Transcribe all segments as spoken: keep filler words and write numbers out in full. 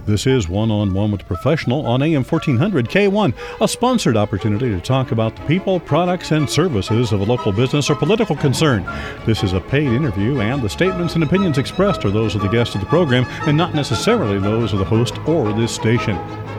This is One-on-One with the Professional on A M fourteen hundred K one, a sponsored opportunity to talk about the people, products, and services of a local business or political concern. This is a paid interview, and the statements and opinions expressed are those of the guest of the program and not necessarily those of the host or this station.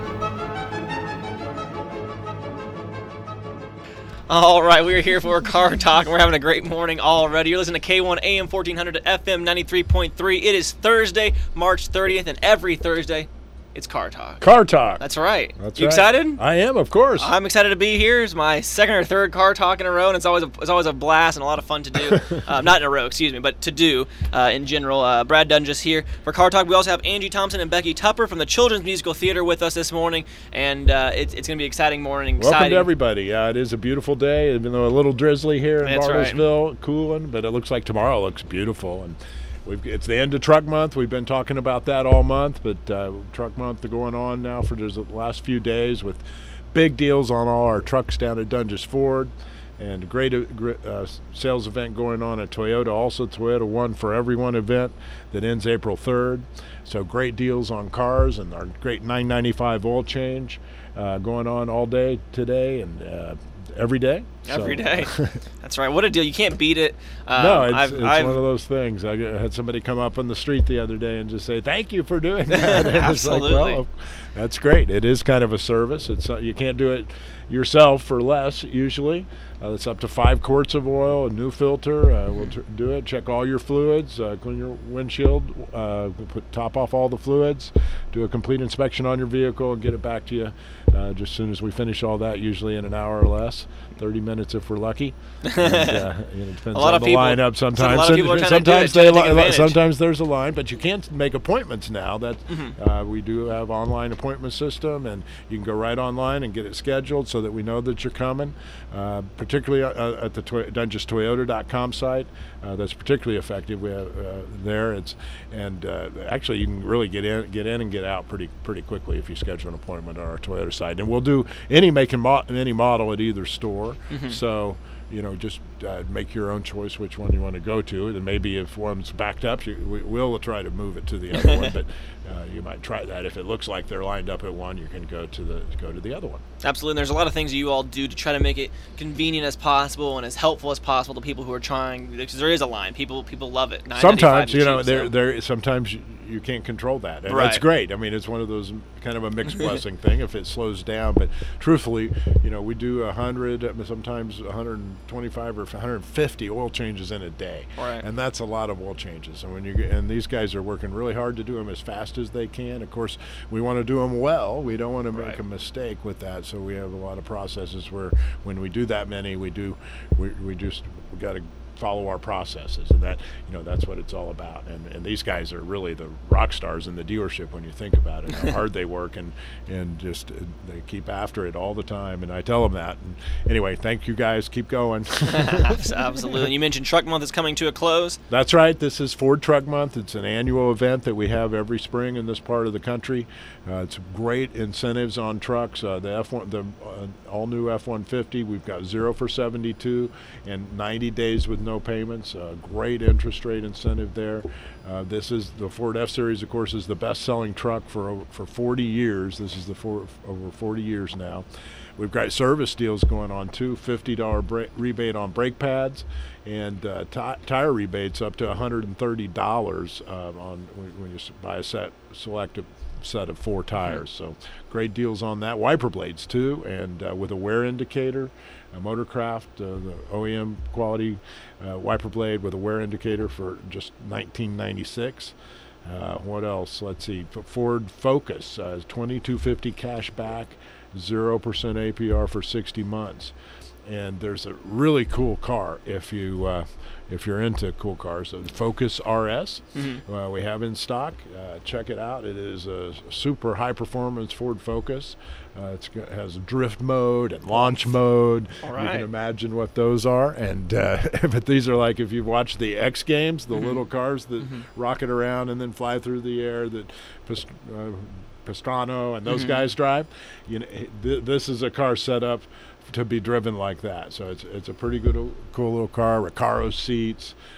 All right, we're here for Car Talk. We're having a great morning already. You're listening to K one A M fourteen hundred to F M ninety-three point three. It is Thursday, March thirtieth, and every Thursday, it's Car Talk. Car Talk. That's right. That's you right. excited? I am, of course. I'm excited to be here. It's my second or third Car Talk in a row, and it's always a, it's always a blast and a lot of fun to do. uh, not in a row, excuse me, but to do uh, in general. Uh, Brad Dunn here for Car Talk. We also have Angie Thompson and Becky Tupper from the Children's Musical Theater with us this morning, and uh, it's, it's going to be an exciting morning. Welcome exciting. to everybody. Uh, it is a beautiful day, even though a little drizzly here in That's Bartlesville, right. cooling, but it looks like tomorrow looks beautiful. And We've, it's the end of Truck Month. We've been talking about that all month, but uh, Truck Month going on now for the last few days with big deals on all our trucks down at Dunges Ford, and a great uh, sales event going on at Toyota, also Toyota One for Everyone event that ends April third. So great deals on cars and our great nine ninety-five oil change uh, going on all day today and uh, every day. Every so. day. That's right. What a deal. You can't beat it. Um, no, it's, I've, it's I've, one of those things. I had somebody come up on the street the other day and just say, thank you for doing that. And Absolutely. It's like, well, that's great. It is kind of a service. It's uh, you can't do it yourself for less usually. Uh, it's up to five quarts of oil, a new filter. Uh, we'll t- do it. Check all your fluids, uh, clean your windshield, uh, put top off all the fluids, do a complete inspection on your vehicle, and get it back to you uh, just as soon as we finish all that, usually in an hour or less, thirty minutes if we're lucky. And, uh, you know, it depends a lot on of the people, lineup sometimes. A lot of people are trying sometimes to do it, they trying to take li- advantage. sometimes there's a line, but you can't make appointments now. That Mm-hmm. uh, we do have online appointment system, and you can go right online and get it scheduled so that we know that you're coming. Uh, particularly uh, at the Toy- Dunges Toyota dot com site, uh, that's particularly effective. We have uh, there. It's and uh, actually you can really get in, get in and get out pretty pretty quickly if you schedule an appointment on our Toyota site. And we'll do any make and mo- any model at either store. Mm-hmm. So. You know, just uh, make your own choice which one you want to go to. And maybe if one's backed up, you, we will try to move it to the other one. But uh, you might try that. If it looks like they're lined up at one, you can go to the go to the other one. Absolutely. And there's a lot of things that you all do to try to make it convenient as possible and as helpful as possible to people who are trying. Because there is a line. People people love it. Sometimes, you know, cheap, there so. there sometimes you, you can't control that, and Right. that's great. I mean, it's one of those kind of a mixed blessing thing if it slows down. But truthfully, you know, we do a hundred, sometimes one hundred twenty-five or one hundred fifty oil changes in a day, Right. and that's a lot of oil changes. And when you and these guys are working really hard to do them as fast as they can. Of course, we want to do them well. We don't want to make Right. a mistake with that. So we have a lot of processes where when we do that many, we do we we just we got to follow our processes, and that you know that's what it's all about. And and these guys are really the rock stars in the dealership when you think about it, how hard they work, and and just uh, they keep after it all the time. And I tell them that. And anyway, thank you guys. Keep going. Absolutely. And you mentioned Truck Month is coming to a close. That's right. This is Ford Truck Month. It's an annual event that we have every spring in this part of the country. Uh, it's great incentives on trucks. Uh, the F one, the uh, all new F one fifty. We've got zero for seventy-two and ninety days with no payments. Uh, great interest rate incentive there. Uh, this is the Ford F-Series, of course, is the best-selling truck for over, for forty years. This is the for, over forty years now. We've got service deals going on too. fifty dollars bra- rebate on brake pads, and uh, t- tire rebates up to one hundred thirty dollars uh, on when, when you buy a set selective set of four tires. So great deals on that. Wiper blades too, and uh, with a wear indicator. A Motorcraft, uh, the O E M quality uh, wiper blade with a wear indicator for just nineteen ninety-six. Uh, what else? Let's see. Ford Focus, uh, twenty-two fifty cash back, zero percent A P R for sixty months. And there's a really cool car if you uh, if you're into cool cars. The Focus R S Mm-hmm. uh, we have in stock. Uh, check it out. It is a super high performance Ford Focus. Uh, it's, it has drift mode and launch mode. All You right. can imagine what those are. And uh, but these are like if you've watched the X Games, the Mm-hmm. little cars that Mm-hmm. rocket around and then fly through the air. That Pist- uh, Pastrano and those Mm-hmm. guys drive. You know, th- this is a car set up to be driven like that. So it's it's a pretty good, cool little car. Recaro seats,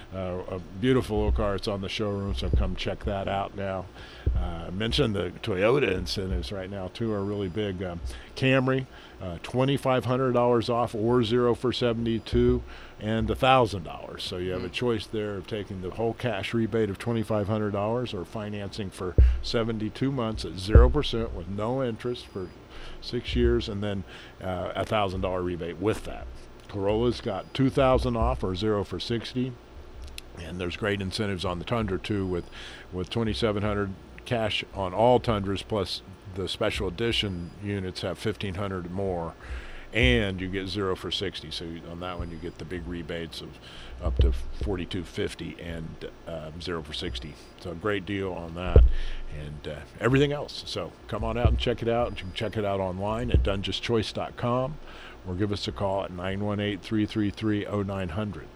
uh, a beautiful little car. It's on the showroom, so come check that out now. Uh, I mentioned the Toyota incentives right now too are really big. Um, Camry, uh, twenty-five hundred dollars off or zero for seventy-two, and one thousand dollars. So you have a choice there of taking the whole cash rebate of twenty-five hundred dollars or financing for seventy-two months at zero percent with no interest for six years, and then uh, a one thousand dollars rebate with that. Corolla's got two thousand dollars off or zero for sixty, and there's great incentives on the Tundra too with, with twenty-seven hundred dollars cash on all Tundras, plus the special edition units have fifteen hundred dollars more, and you get zero for sixty. So you, on that one you get the big rebates of up to forty-two fifty and uh, zero for sixty. So a great deal on that and uh, everything else. So come on out and check it out. You can check it out online at dungeons choice dot com or give us a call at nine one eight, three three three, oh nine hundred.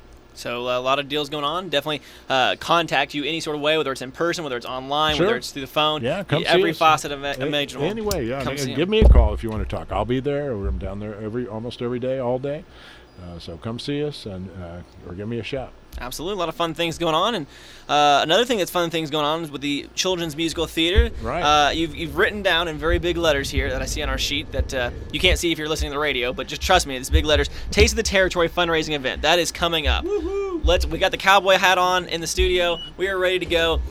So uh, a lot of deals going on. Definitely uh, contact you any sort of way, whether it's in person, whether it's online, Sure. whether it's through the phone. Yeah, come see Every us. facet of it A- imaginable. Anyway, yeah, Come and see give 'em. me a call if you want to talk. I'll be there. Or I'm down there every almost every day, all day. Uh, so come see us and uh, or give me a shout. Absolutely, a lot of fun things going on, and uh, another thing that's fun things going on is with the Children's Musical Theater. Right. Uh, you've you've written down in very big letters here that I see on our sheet that uh, you can't see if you're listening to the radio, but just trust me, it's big letters. Taste of the Territory fundraising event that is coming up. Woo-hoo. Let's. We got the cowboy hat on in the studio. We are ready to go.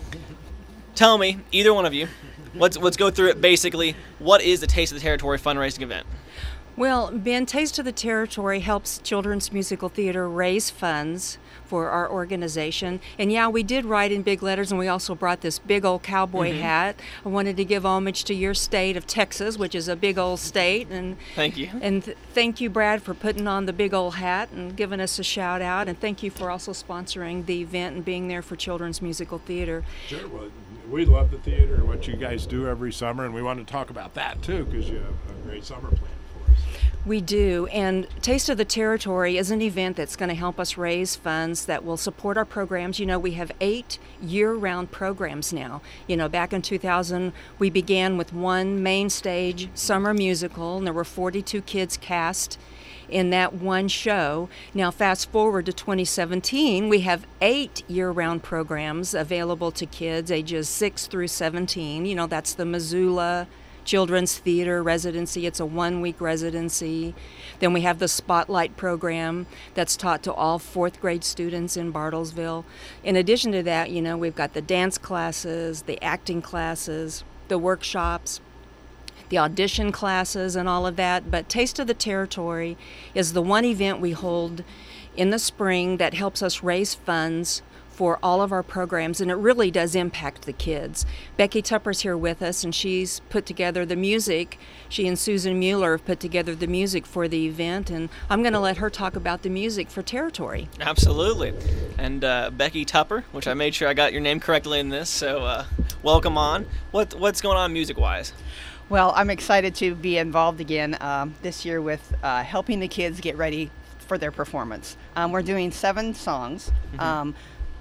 Tell me, either one of you, let's let's go through it. Basically, what is the Taste of the Territory fundraising event? Well, Ben, Taste of the Territory helps Children's Musical Theater raise funds for our organization. And yeah, we did write in big letters, and we also brought this big old cowboy Mm-hmm. hat. I wanted to give homage to your state of Texas, which is a big old state. And Thank you. And th- thank you, Brad, for putting on the big old hat and giving us a shout out. And thank you for also sponsoring the event and being there for Children's Musical Theater. Sure. Well, we love the theater and what you guys do every summer, and we want to talk about that too because you have a great summer plan for us. We do, and Taste of the Territory is an event that's going to help us raise funds that will support our programs. You know, we have eight year-round programs now. You know, back in two thousand, we began with one main stage summer musical, and there were forty-two kids cast in that one show. Now, fast forward to twenty seventeen, we have eight year-round programs available to kids ages six through seventeen. You know, that's the Missoula Children's Theater residency. It's a one-week residency. Then we have the Spotlight program that's taught to all fourth grade students in Bartlesville. In addition to that, you know, we've got the dance classes, the acting classes, the workshops, the audition classes and all of that. But Taste of the Territory is the one event we hold in the spring that helps us raise funds for all of our programs, and it really does impact the kids. Becky Tupper's here with us, and she's put together the music. She and Susan Mueller have put together the music for the event, and I'm going to let her talk about the music for Territory. Absolutely. And uh, Becky Tupper, which I made sure I got your name correctly in this, so uh, welcome on. What What's going on music-wise? Well, I'm excited to be involved again um, this year with uh, helping the kids get ready for their performance. Um, we're doing seven songs. Mm-hmm. Um,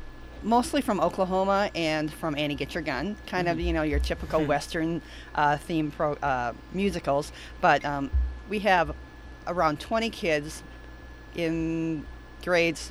mostly from Oklahoma and from Annie Get Your Gun, kind of, you know, your typical Western uh, theme pro, uh, musicals. But um, we have around twenty kids in grades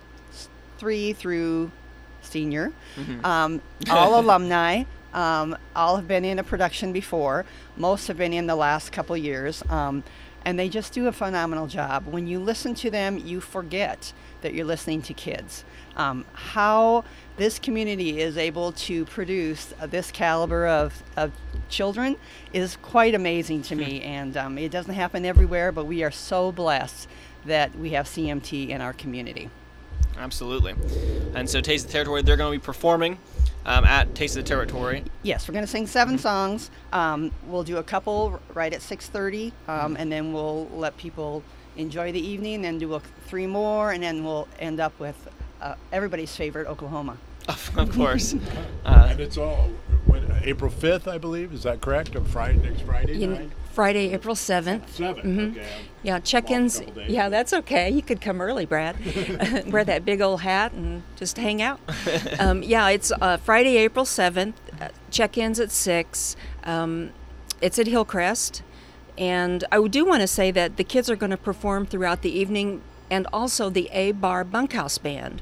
three through senior, Mhm. um, all alumni. Um, all have been in a production before. Most have been in the last couple years. Um, and they just do a phenomenal job. When you listen to them, you forget that you're listening to kids. Um, how this community is able to produce uh, this caliber of, of children is quite amazing to me. And um, it doesn't happen everywhere, but we are so blessed that we have C M T in our community. Absolutely. And so Taste of the Territory, they're going to be performing um, at Taste of the Territory. Yes, we're going to sing seven songs. Um, we'll do a couple right at six thirty, um, and then we'll let people enjoy the evening, and do a, three more, and then we'll end up with uh, everybody's favorite, Oklahoma. Of course. Uh, And it's all when, April fifth, I believe. Is that correct? On Friday, next Friday You night? know, Friday, April seventh. Seventh. Mhm. Okay. Yeah, I'm check-ins. off a couple days. Yeah, that's okay. You could come early, Brad. Wear that big old hat and just hang out. Um, yeah, it's uh, Friday, April seventh. Uh, check-ins at six. Um, it's at Hillcrest. And I do want to say that the kids are going to perform throughout the evening, and also the A-Bar Bunkhouse Band.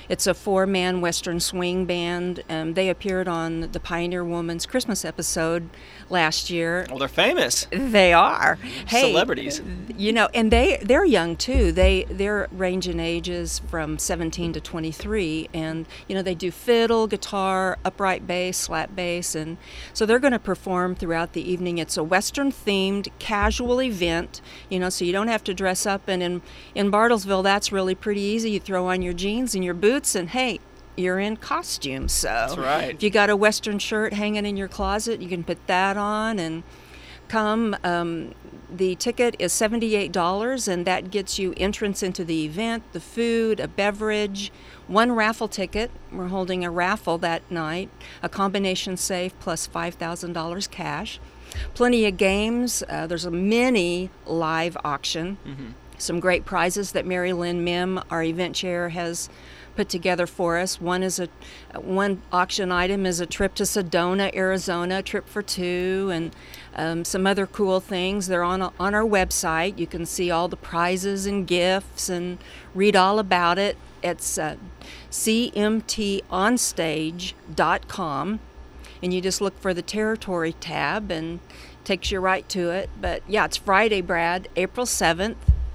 It's a four-man Western swing band. Um, they appeared on the Pioneer Woman's Christmas episode last year. Well, they're famous. They are. Hey, celebrities. You know, and they they're young too. They they're ranging ages from seventeen to twenty-three, and you know they do fiddle, guitar, upright bass, slap bass, and so they're going to perform throughout the evening. It's a Western themed casual event, you know, so you don't have to dress up. And in in Bartlesville, that's really pretty easy. You throw on your jeans and your boots, and hey, you're in costume. So That's right. if you got a Western shirt hanging in your closet, you can put that on and come. Um, the ticket is seventy-eight dollars, and that gets you entrance into the event, the food, a beverage, one raffle ticket. We're holding a raffle that night, a combination safe plus five thousand dollars cash. Plenty of games. Uh, there's a mini live auction. Mm-hmm. Some great prizes that Mary Lynn Mim, our event chair, has put together for us. One is a one auction item is a trip to Sedona, Arizona, a trip for two, and um, some other cool things. They're on a, on our website. You can see all the prizes and gifts and read all about it. It's uh, c m t onstage dot com, and you just look for the territory tab and takes you right to it. But yeah, it's Friday, Brad, April seventh.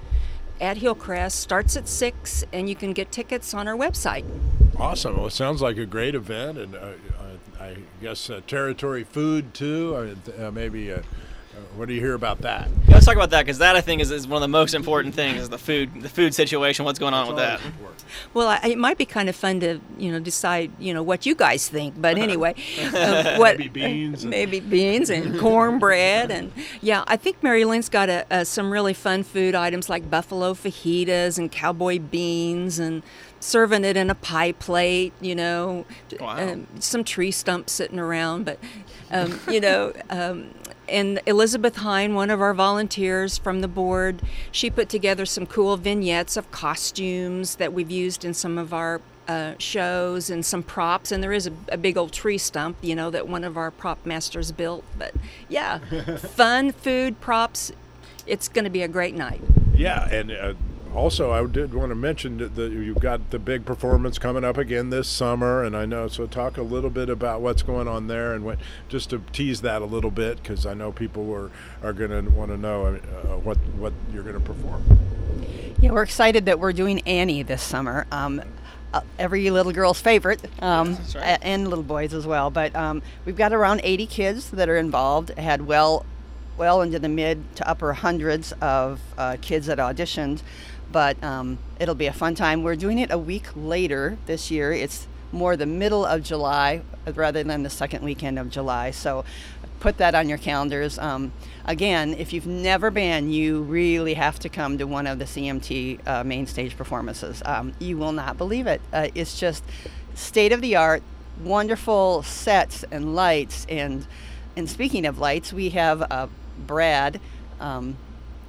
At Hillcrest, starts at six, and you can get tickets on our website. Awesome. Well, it sounds like a great event, and uh, I, I guess uh, territory food too. Uh, maybe. Uh, uh, what do you hear about that? Yeah, let's talk about that, because that I think is, is one of the most important things: is the food, the food situation. What's going on That's with that? Well, I, it might be kind of fun to you know decide you know what you guys think. But anyway, uh, what maybe beans, and maybe beans and cornbread, and yeah, I think Mary Lynn's got a, a, some really fun food items like buffalo fajitas and cowboy beans, and serving it in a pie plate. You know, Wow. um, some tree stumps sitting around, but um, you know. Um, And Elizabeth Hine, one of our volunteers from the board, she put together some cool vignettes of costumes that we've used in some of our uh, shows, and some props. And there is a, a big old tree stump, you know, that one of our prop masters built. But yeah, fun, food, props. It's going to be a great night. yeah, and uh, also I did want to mention that the, you've got the big performance coming up again this summer, and I know. So talk a little bit about what's going on there, and what just to tease that a little bit, because I know people are are going to want to know uh, what what you're going to perform. Yeah, we're excited that we're doing Annie this summer. Um, uh, every little girl's favorite, um, That's right. a- and little boys as well. But um, we've got around eighty kids that are involved. Had well, well into the mid to upper hundreds of uh, kids that auditioned. But um, it'll be a fun time. We're doing it a week later this year. It's more the middle of July rather than the second weekend of July. So put that on your calendars. Um, again, if you've never been, you really have to come to one of the C M T uh, main stage performances. Um, you will not believe it. Uh, it's just state of the art, wonderful sets and lights. And and speaking of lights, we have uh, Brad. Um,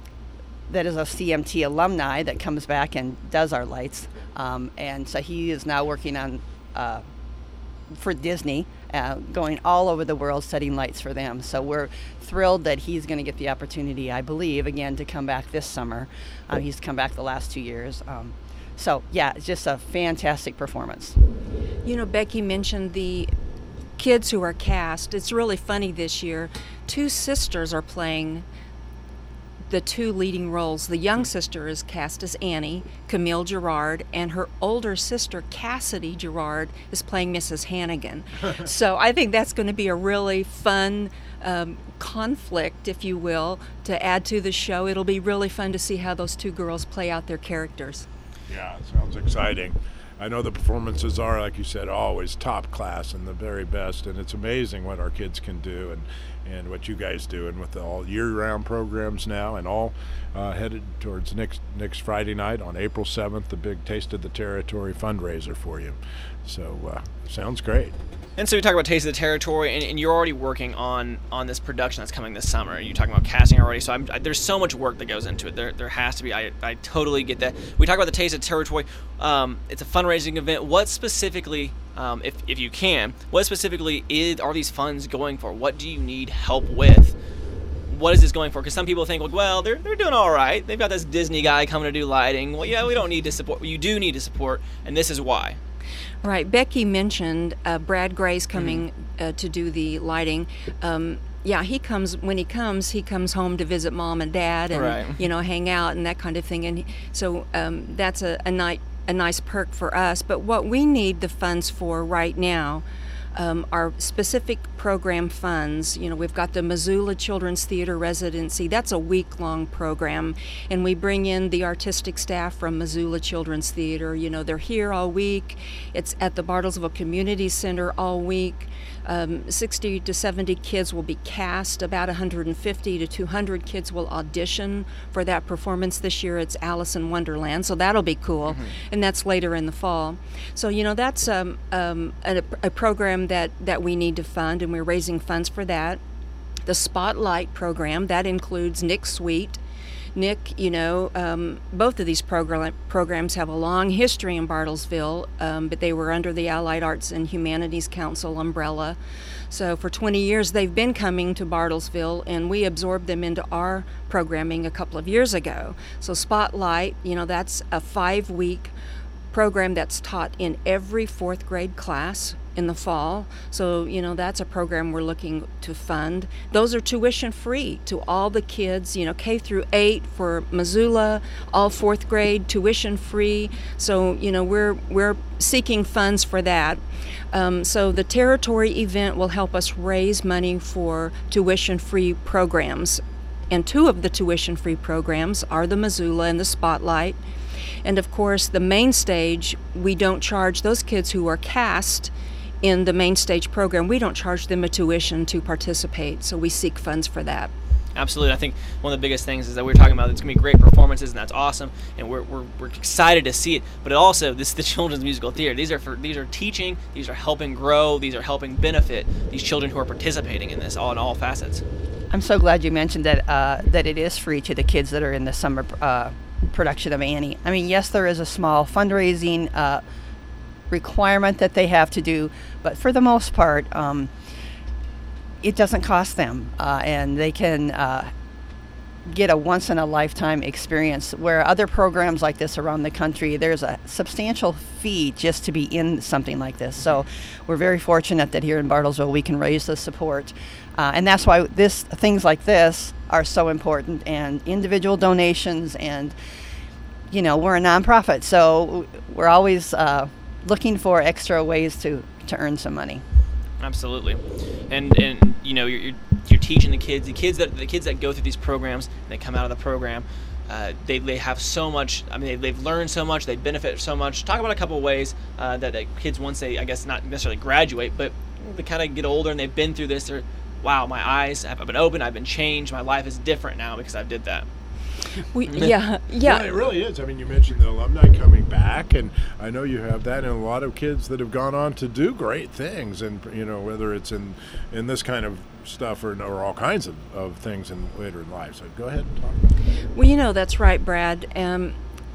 that is a C M T alumni that comes back and does our lights. Um, and so he is now working on, uh, for Disney, uh, going all over the world setting lights for them. So we're thrilled that he's going to get the opportunity, I believe, again, to come back this summer. Uh, he's come back the last two years. Um, so, yeah, it's just a fantastic performance. You know, Becky mentioned the kids who are cast. It's really funny this year. Two sisters are playing the two leading roles. The young sister is cast as Annie, Camille Gerard, and her older sister, Cassidy Gerard, is playing Missus Hannigan. So I think that's going to be a really fun um, conflict, if you will, to add to the show. It'll be really fun to see how those two girls play out their characters. Yeah, it sounds exciting. I know the performances are, like you said, always top class and the very best, and it's amazing what our kids can do, and, and what you guys do, and with the all year-round programs now, and all uh, headed towards next next Friday night on April seventh, the big Taste of the Territory fundraiser for you. So uh, sounds great. And so we talk about Taste of the Territory, and, and you're already working on on this production that's coming this summer. You're talking about casting already, so I'm, I, there's so much work that goes into it. There there has to be. I, I totally get that. We talk about the Taste of the Territory. Um, it's a fundraising event. What specifically, um, if if you can, what specifically is are these funds going for? What do you need help with? What is this going for? Because some people think, well, they're they're doing all right. They've got this Disney guy coming to do lighting. Well, yeah, we don't need to support. You do need to support, and this is why. Right. Becky mentioned uh, Brad Gray's coming mm-hmm. uh, to do the lighting. Um, yeah, he comes, when he comes, he comes home to visit mom and dad and, right. you know, hang out and that kind of thing. And so um, that's a, a, night, a nice perk for us. But what we need the funds for right now Um, our specific program funds. You know, we've got the Missoula Children's Theater Residency. That's a week-long program, and we bring in the artistic staff from Missoula Children's Theater. You know, they're here all week. It's at the Bartlesville Community Center all week. Um, sixty to seventy kids will be cast. About one hundred fifty to two hundred kids will audition for that performance. This year it's Alice in Wonderland, so that'll be cool. Mm-hmm. And that's later in the fall. So, you know, that's um, um, a, a program that, that we need to fund, and we're raising funds for that. The Spotlight program, that includes Nick Sweet. Nick, you know, um, both of these program, programs have a long history in Bartlesville, um, but they were under the Allied Arts and Humanities Council umbrella. So for twenty years they've been coming to Bartlesville, and we absorbed them into our programming a couple of years ago. So Spotlight, you know, that's a five-week program that's taught in every fourth grade class in the fall. So, you know, that's a program we're looking to fund. Those are tuition free to all the kids, you know, K through eight for Missoula, all fourth grade, tuition free. So, you know, we're we're seeking funds for that. Um, so the territory event will help us raise money for tuition free programs. And two of the tuition free programs are the Missoula and the Spotlight. And of course, the main stage, we don't charge those kids who are cast in the main stage program. We don't charge them a tuition to participate, so we seek funds for that. Absolutely. I think one of the biggest things is that we were talking about it's going to be great performances, and that's awesome, and we're, we're, we're excited to see it. But it also, this is the Children's Musical Theater. These are for these are teaching, these are helping grow, these are helping benefit these children who are participating in this all in all facets. I'm so glad you mentioned that uh, that it is free to the kids that are in the summer uh, production of Annie. I mean, yes, there is a small fundraising uh, requirement that they have to do, but for the most part, um, it doesn't cost them, uh, and they can uh, get a once-in-a-lifetime experience, where other programs like this around the country, there's a substantial fee just to be in something like this. So we're very fortunate that here in Bartlesville we can raise the support, uh, and that's why this things like this are so important, and individual donations, and you know, we're a nonprofit, so we're always uh, looking for extra ways to, to earn some money. Absolutely, and and you know you're, you're you're teaching the kids, the kids that the kids that go through these programs, and they come out of the program, uh, they they have so much. I mean, they, they've learned so much, they benefit so much. Talk about a couple of ways uh, that, that kids, once they, I guess, not necessarily graduate, but they kind of get older and they've been through this. They're, wow, my eyes have been opened, I've been changed, my life is different now because I did that. We, yeah, yeah. Well, it really is. I mean, you mentioned the alumni coming back, and I know you have that, and a lot of kids that have gone on to do great things, and you know, whether it's in in this kind of stuff or, or all kinds of, of things in later in life. So go ahead and talk about that. Well, you know, that's right, Brad. Um,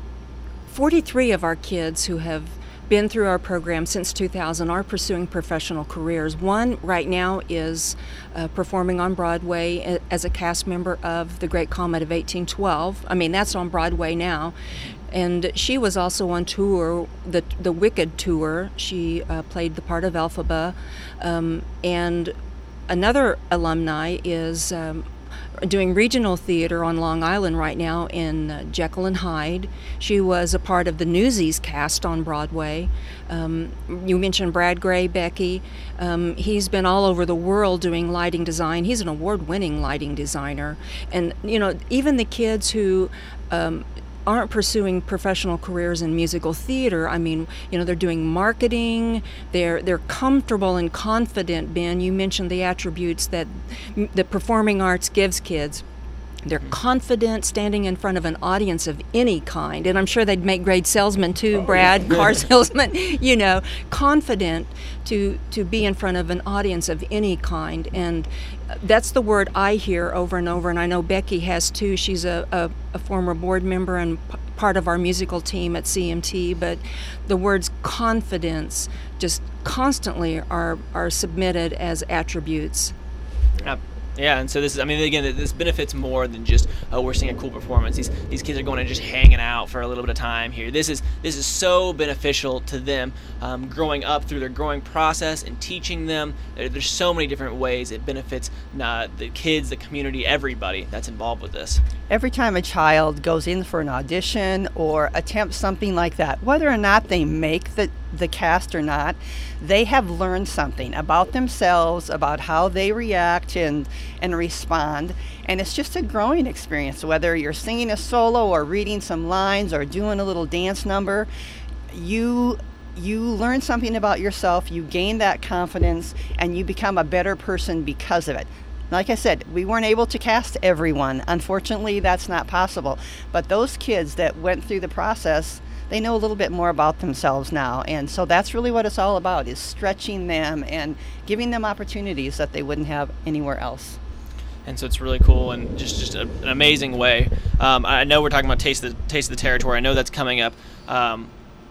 forty-three of our kids who have been through our program since two thousand are pursuing professional careers. One right now is uh, performing on Broadway as a cast member of The Great Comet of eighteen twelve. I mean, that's on Broadway now. And she was also on tour, the the Wicked tour. She uh, played the part of Elphaba. Um, and another alumni is um, doing regional theater on Long Island right now in uh, Jekyll and Hyde. She was a part of the Newsies cast on Broadway. Um, you mentioned Brad Gray, Becky. Um, he's been all over the world doing lighting design. He's an award-winning lighting designer. And, you know, even the kids who um, aren't pursuing professional careers in musical theater, I mean, you know, they're doing marketing, they're they're comfortable and confident. Ben, you mentioned the attributes that m- the performing arts gives kids. They're confident standing in front of an audience of any kind, and I'm sure they'd make great salesmen too, oh, Brad, yeah. car salesman, you know, confident to to be in front of an audience of any kind. And that's the word I hear over and over, and I know Becky has too. She's a, a, a former board member and p- part of our musical team at C M T, but the words confidence just constantly are, are submitted as attributes. Uh, Yeah, and so this is, I mean, again, this benefits more than just, oh, we're seeing a cool performance. These these kids are going and just hanging out for a little bit of time here. This is this is so beneficial to them um, growing up through their growing process and teaching them. There, there's so many different ways it benefits uh, the kids, the community, everybody that's involved with this. Every time a child goes in for an audition or attempts something like that, whether or not they make the, the cast or not, they have learned something about themselves, about how they react and, and respond. And it's just a growing experience, whether you're singing a solo or reading some lines or doing a little dance number. You you learn something about yourself, you gain that confidence, and you become a better person because of it. Like I said, we weren't able to cast everyone. Unfortunately, that's not possible. But those kids that went through the process, they know a little bit more about themselves now. And so that's really what it's all about, is stretching them and giving them opportunities that they wouldn't have anywhere else. And so it's really cool and just, just a, an amazing way. Um, I know we're talking about Taste of the, Taste of the Territory. I know that's coming up. Um,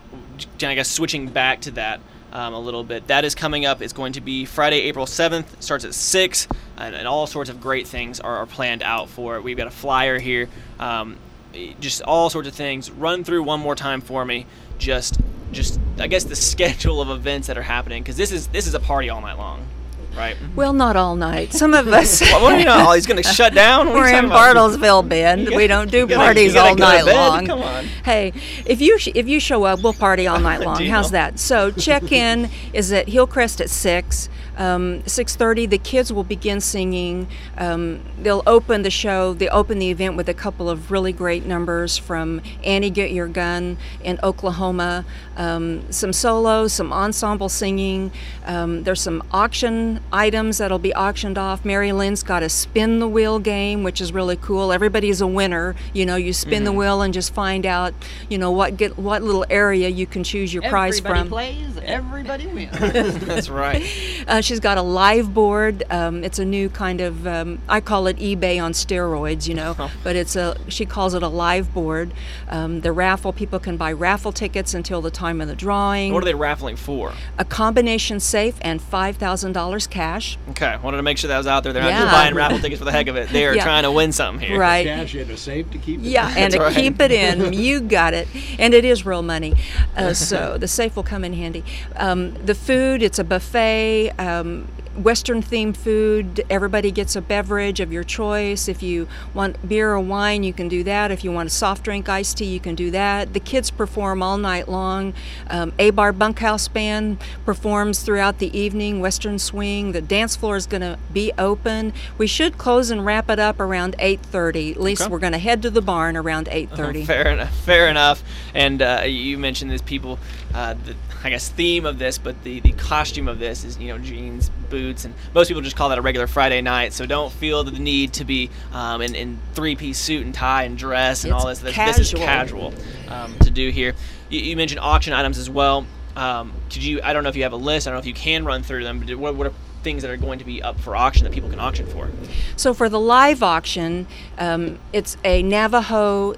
I guess switching back to that um, a little bit. That is coming up. It's going to be Friday, April seventh. Starts at six. And, and all sorts of great things are, are planned out for it. We've got a flyer here. Um, just all sorts of things. Run through one more time for me. Just, just I guess the schedule of events that are happening, because this is this is a party all night long, right? Well, not all night. Some of us. Well, what do you know? He's going to shut down? What are We're you in talking about? Bartlesville, Bend. We don't do You gotta- parties you gotta all go to night bed. long. Come on. Hey, if you sh- if you show up, we'll party all night long. Deal. How's that? So check-in is at Hillcrest at six. Um, six thirty, the kids will begin singing. Um, they'll open the show, they open the event with a couple of really great numbers from Annie Get Your Gun in Oklahoma, um, some solos, some ensemble singing. Um, there's some auction items that'll be auctioned off. Mary Lynn's got a spin the wheel game, which is really cool. Everybody's a winner. You know, you spin mm-hmm. the wheel and just find out, you know, what get what little area you can choose your prize everybody from. Everybody plays, everybody wins. That's right. Uh, she's got a live board. Um, it's a new kind of, um, I call it eBay on steroids, you know, Oh. but it's a, she calls it a live board. Um, the raffle, people can buy raffle tickets until the time of the drawing. What are they raffling for? A combination safe and five thousand dollars cash. Okay, wanted to make sure that was out there. They're not Yeah. just buying raffle tickets for the heck of it. They are Yeah. trying to win something here. Right. Cash in a safe to keep it. Yeah, and That's to right. keep it in. You got it. And it is real money. Uh, so the safe will come in handy. Um, the food, it's a buffet. Um, Western themed food. Everybody gets a beverage of your choice. If you want beer or wine, you can do that. If you want a soft drink, iced tea, you can do that. The kids perform all night long. Um, A-Bar Bunkhouse Band performs throughout the evening, Western Swing. The dance floor is going to be open. We should close and wrap it up around eight thirty. At least Okay. we're going to head to the barn around eight thirty. Fair enough. Fair enough. And uh, you mentioned this people, uh, the, I guess, theme of this, but the, the costume of this is, you know, jeans, boots, and most people just call that a regular Friday night, so don't feel the need to be um, in, in three-piece suit and tie and dress and It's all this. This, this is casual. casual um, to do here. You, you mentioned auction items as well. Um, could you? I don't know if you have a list. I don't know if you can run through them, but what, what are things that are going to be up for auction that people can auction for? So for the live auction, um, it's a Navajo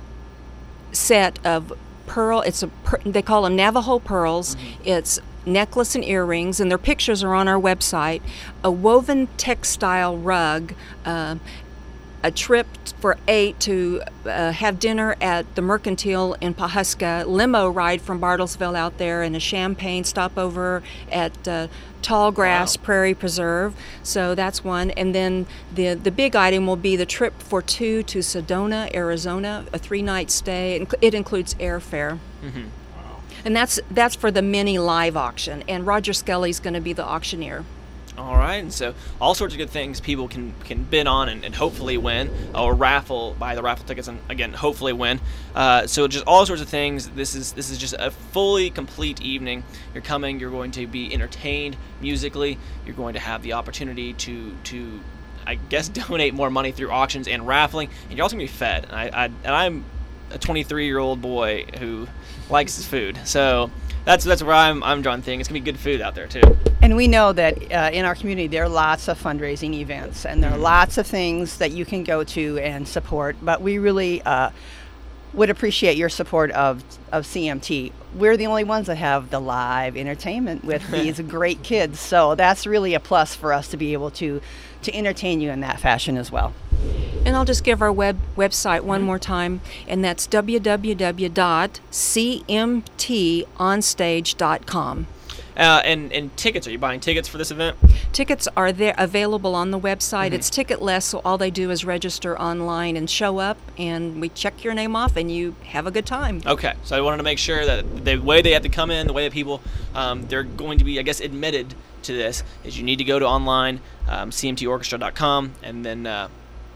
set of pearl. It's a per, they call them Navajo pearls. Mm-hmm. It's necklace and earrings, and their pictures are on our website. A woven textile rug. Uh, a trip for eight to uh, have dinner at the Mercantile in Pawhuska, limo ride from Bartlesville out there, and a champagne stopover at uh, Tallgrass Wow. Prairie Preserve. So that's one. And then the the big item will be the trip for two to Sedona, Arizona, a three-night stay. It inc- It includes airfare. Mm-hmm. And that's that's for the mini live auction. And Roger Skelly's going to be the auctioneer. All right, and so all sorts of good things people can, can bid on and, and hopefully win, or raffle, buy the raffle tickets and again hopefully win. Uh, so just all sorts of things. This is this is just a fully complete evening. You're coming. You're going to be entertained musically. You're going to have the opportunity to to I guess donate more money through auctions and raffling, and you're also gonna be fed. And I, I and I'm a twenty-three-year-old boy who likes his food, so that's that's where I'm I'm drawing thing. It's gonna be good food out there too. And we know that uh, in our community there are lots of fundraising events, and there are lots of things that you can go to and support. But we really uh, would appreciate your support of, of C M T. We're the only ones that have the live entertainment with these great kids. So that's really a plus for us to be able to, to entertain you in that fashion as well. And I'll just give our web website one more time, and that's w w w dot c m t onstage dot com. Uh, and, and tickets, are you buying tickets for this event? Tickets are there available on the website. Mm-hmm. It's ticketless, so all they do is register online and show up, and we check your name off, and you have a good time. Okay, so I wanted to make sure that the way they have to come in, the way that people, um, they're going to be, I guess, admitted to this, is you need to go to online, um, c m t orchestra dot com, and then uh,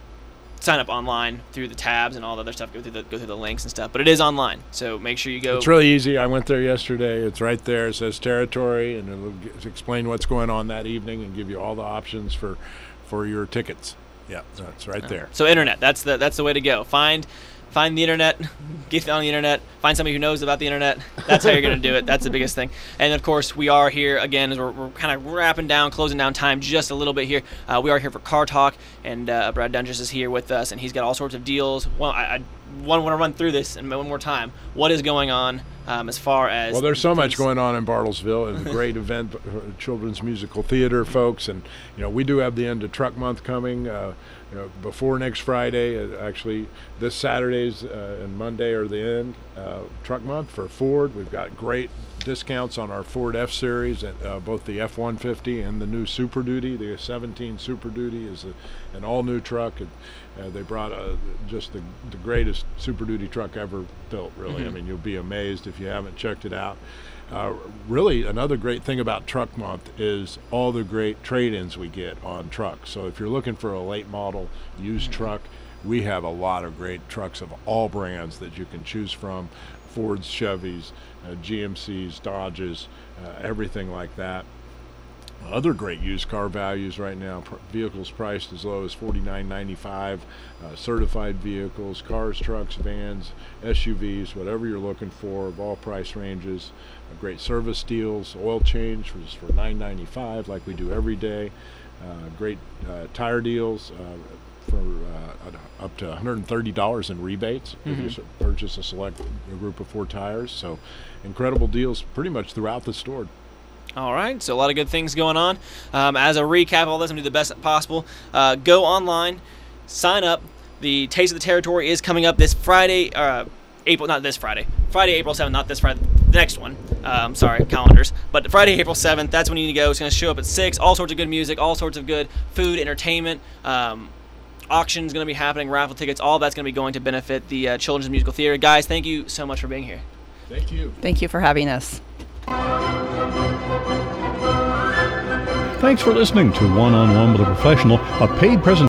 sign up online through the tabs and all the other stuff, go through the go through the links and stuff. But it is online, so make sure you go. It's really easy. I went there yesterday. It's right there. It says territory, and it'll g- explain what's going on that evening and give you all the options for for your tickets. Yeah, that's right there. So internet, that's the that's the way to go. Find find the internet, get on the internet, find somebody who knows about the internet. That's how you're going to do it. That's the biggest thing. And of course, we are here again as we're, we're kind of wrapping down, closing down time just a little bit here. Uh, we are here for Car Talk, and uh, Brad Dunges is here with us, and he's got all sorts of deals. Well, I, I want to run through this and one more time. What is going on um, as far as? Well, there's so things? much going on in Bartlesville. It's a great event, for children's musical theater folks, and you know we do have the end of Truck Month coming. Uh, You know, before next Friday, uh, actually this Saturday's uh, and Monday are the end uh, Truck Month for Ford. We've got great discounts on our Ford F-Series, and uh, both the F one fifty and the new Super Duty. The seventeen Super Duty is a, an all-new truck. And, uh, they brought uh, just the, the greatest Super Duty truck ever built, really. Mm-hmm. I mean, you'll be amazed if you haven't checked it out. Uh, really, another great thing about Truck Month is all the great trade-ins we get on trucks. So if you're looking for a late model used mm-hmm. truck, we have a lot of great trucks of all brands that you can choose from. Fords, Chevys, uh, G M Cs, Dodges, uh, everything like that. Other great used car values right now. Pr- vehicles priced as low as forty-nine ninety-five. Uh, certified vehicles, cars, trucks, vans, S U Vs, whatever you're looking for, of all price ranges. Uh, great service deals, oil change was for nine ninety-five, like we do every day. Uh, great uh, tire deals uh, for uh, up to one hundred thirty dollars in rebates if Mm-hmm. you s- purchase a select group of Ford tires. So, incredible deals pretty much throughout the store. All right, so a lot of good things going on. Um, as a recap of all this, I'm going to do the best possible. Uh, go online, sign up. The Taste of the Territory is coming up this Friday, uh, April, not this Friday, Friday, April seventh, not this Friday, the next one. Um, sorry, calendars. But Friday, April seventh, that's when you need to go. It's going to show up at six, all sorts of good music, all sorts of good food, entertainment. Um, auction's going to be happening, raffle tickets, all that's going to be going to benefit the uh, Children's Musical Theater. Guys, thank you so much for being here. Thank you. Thank you for having us. Thanks for listening to One on One with a Professional, a paid presentation.